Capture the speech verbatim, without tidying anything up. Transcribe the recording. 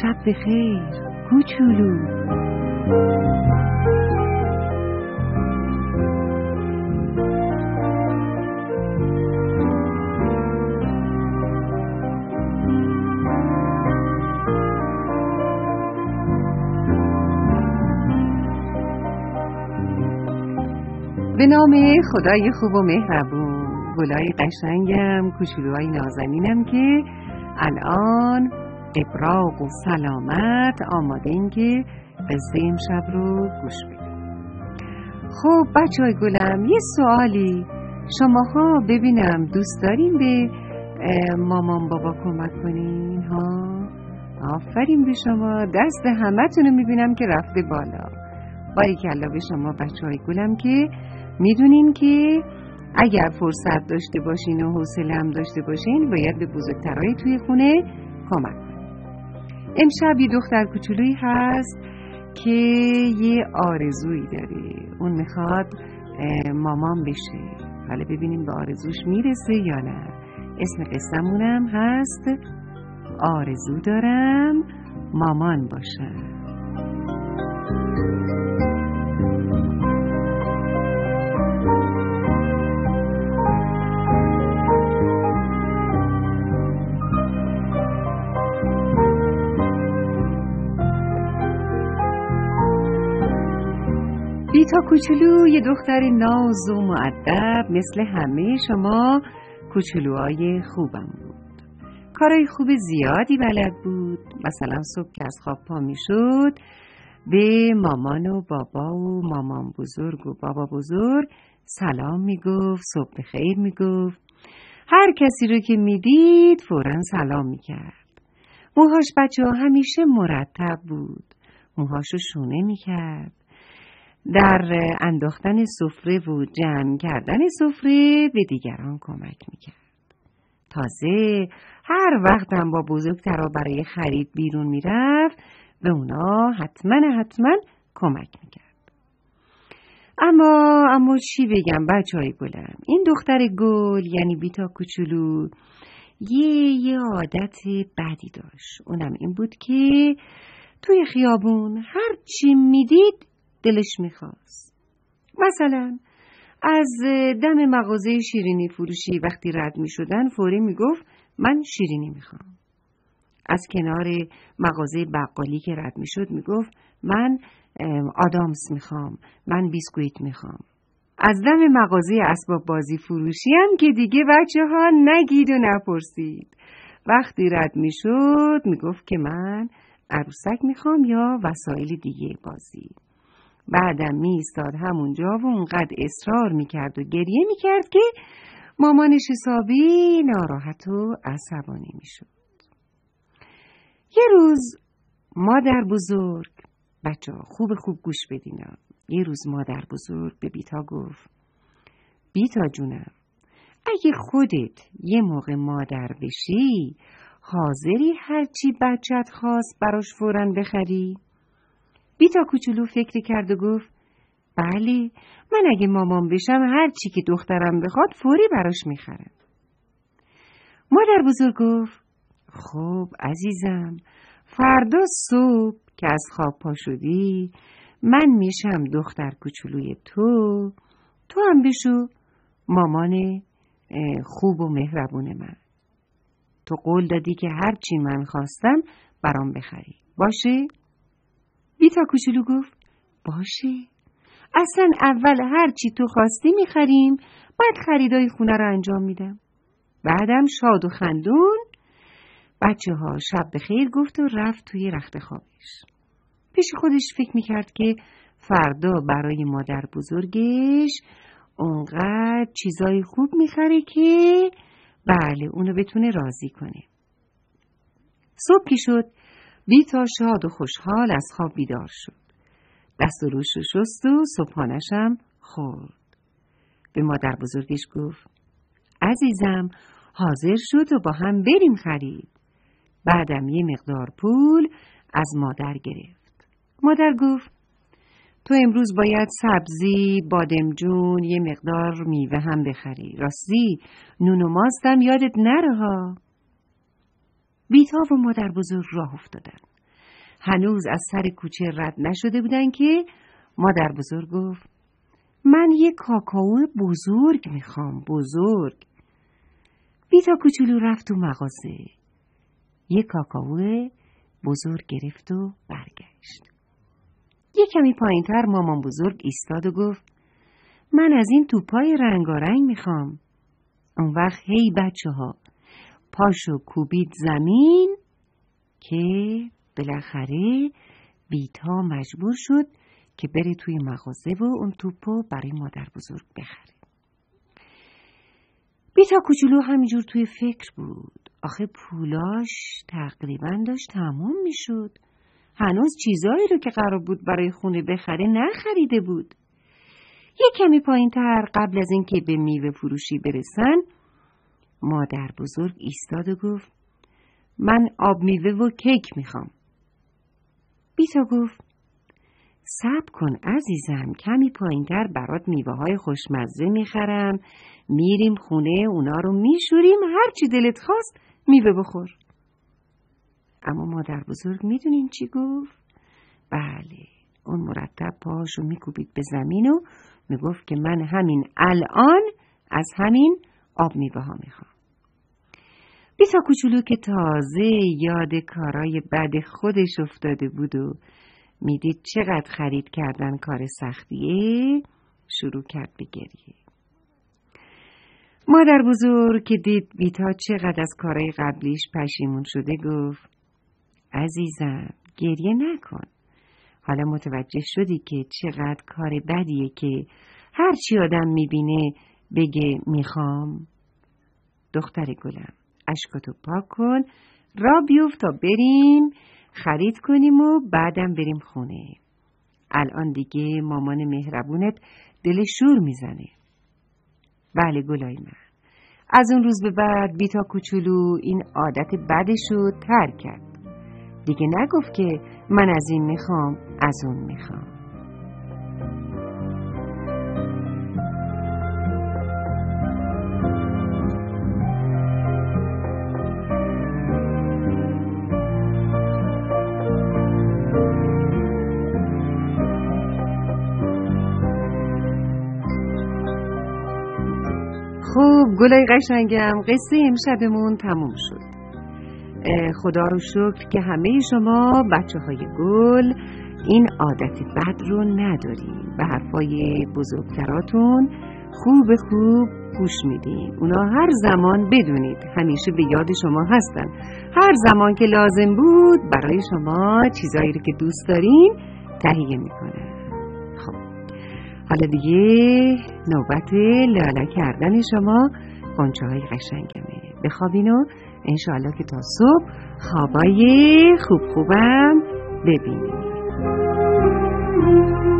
شب بخیر کوچولو. به نام خدای خوب و مهربون، گلای قشنگم، کوچولوهای نازنینم که الان ابراق و سلامت آماده این که قصه امشب رو گوش بدیم. خب بچه های گلم، یه سوالی، شماها ببینم دوست دارین به مامان بابا کمک کنین ها؟ آفرین به شما، دست همه تونو میبینم که رفته بالا. باریکلا به شما بچه های گلم که میدونین که اگر فرصت داشته باشین و حوصله هم داشته باشین باید به بزرگترهای توی خونه کمک کنین. امشب یه دختر کوچولویی هست که یه آرزویی داره، اون میخواد مامان بشه. حالا ببینیم به آرزوش میرسه یا نه. اسم قصه‌مونم هست آرزو دارم مامان باشم. بیتا کوچولو یه دختر ناز و مؤدب مثل همه شما کوچولوهای خوبم بود. کارهای خوب زیادی بلد بود. مثلا صبح که از خواب پا می شد به مامان و بابا و مامان بزرگ و بابا بزرگ سلام می گفت، صبح بخیر می گفت. هر کسی رو که می دید فوراً سلام می کرد. موهاش بچه ها همیشه مرتب بود. موهاشو شونه می کرد. در انداختن سفره و جمع کردن سفره به دیگران کمک میکرد. تازه هر وقت هم با بزرگترها برای خرید بیرون میرفت به اونا حتما حتما کمک میکرد. اما اما چی بگم بچه های گلم، این دختر گل یعنی بیتا کوچولو یه یه عادت بدی داشت. اونم این بود که توی خیابون هر چی میدید دلش میخواست. مثلا از دم مغازه شیرینی فروشی وقتی رد میشدن فوری میگفت من شیرینی میخوام. از کنار مغازه بقالی که رد میشد میگفت من آدامس میخوام، من بیسکویت میخوام. از دم مغازه اسباب بازی فروشی هم که دیگه بچه ها نگید و نپرسید. وقتی رد میشد میگفت که من عروسک میخوام یا وسایل دیگه بازی. بعدم می ایستاد همونجا و اونقدر اصرار میکرد و گریه میکرد که مامانش حسابی ناراحت و عصبانی میشد. یه روز مادر بزرگ، بچه ها خوب خوب گوش بدینا، یه روز مادر بزرگ به بیتا گفت بیتا جونم، اگه خودت یه موقع مادر بشی حاضری هرچی بچت خواست براش فوراً بخری؟ بیتا کوچولو فکر کرد و گفت بله، من اگه مامان بشم هر چی که دخترم بخواد فوری براش میخرم. مادر بزرگ گفت خب عزیزم، فردا صبح که از خواب پا شدی من میشم دختر کوچولوی تو، تو هم بشو مامان خوب و مهربون من. تو قول دادی که هر چی من خواستم برام بخری، باشه؟ بیتا کوچولو گفت باشه، اصلا اول هر چی تو خواستی میخریم، بعد خریدای خونه رو انجام میدم. بعدم شاد و خندون بچه ها شب بخیر گفت و رفت توی رخت خوابش. پیش خودش فکر میکرد که فردا برای مادر بزرگش اونقدر چیزای خوب میخره که بله اونو بتونه راضی کنه. صبح که شد بیتا شاد و خوشحال از خواب بیدار شد. دست و روش رو شست و صبحانشم خورد. به مادر بزرگش گفت عزیزم حاضر شد و با هم بریم خرید. بعدم یه مقدار پول از مادر گرفت. مادر گفت تو امروز باید سبزی، بادمجون، یه مقدار میوه هم بخری. راستی نون و ماستم یادت نره ها. بیتا و مادر بزرگ راه افتادن. هنوز از سر کوچه رد نشده بودن که مادر بزرگ گفت من یه کاکائو بزرگ میخوام، بزرگ. بیتا کوچولو رفت تو مغازه، یه کاکائو بزرگ گرفت و برگشت. یه کمی پایین‌تر مامان بزرگ ایستاد و گفت من از این توپای رنگارنگ میخوام. اون وقت هی بچه ها پاشو کوبید زمین که بالاخره بیتا مجبور شد که بره توی مغازه و اون توپو برای مادر بزرگ بخره. بیتا کوچولو همینجور توی فکر بود. آخه پولاش تقریبا داشت تموم میشد. هنوز چیزایی رو که قرار بود برای خونه بخره نخریده بود. یک کمی پایین تر قبل از اینکه به میوه فروشی برسن مادر بزرگ ایستاد و گفت من آب میوه و کیک میخوام. بیتا گفت صبر کن عزیزم، کمی پایین تر برات میوه های خوشمزه میخرم، میریم خونه اونا رو میشوریم، هر چی دلت خواست میوه بخور. اما مادر بزرگ میدونین چی گفت؟ بله، اون مرتب پاشو میکوبید به زمین و میگفت که من همین الان از همین آب میوه ها میخوام. بیتا کوچولو که تازه یاد کارای بد خودش افتاده بود و میدید چقدر خرید کردن کار سختیه، شروع کرد به گریه. مادر بزرگ که دید بیتا چقدر از کارای قبلیش پشیمون شده گفت عزیزم گریه نکن. حالا متوجه شدی که چقدر کار بدیه که هر چی آدم میبینه بگه میخوام؟ دختر گلم اشکاتو پاک کن، را بیفت تا بریم خرید کنیم و بعدم بریم خونه. الان دیگه مامان مهربونت دل شور میزنه. بله گلای من. از اون روز به بعد بیتا کوچولو این عادت بدشو ترک کرد. دیگه نگفت که من از این میخوام از اون میخوام. خب گلای قشنگم، قصه امشبمون تموم شد. خدا رو شکر که همه شما بچه های گل این عادت بد رو ندارین. به حرفای بزرگتراتون خوب خوب گوش میدین. اونا هر زمان بدونید همیشه به یاد شما هستن. هر زمان که لازم بود برای شما چیزایی رو که دوست دارین تهیه میکنن. خب حالا دیگه نوبت لاله کردن شما غنچه های قشنگمه. بخوابین و انشاءالله که تا صبح خوابای خوب خوبم ببینید.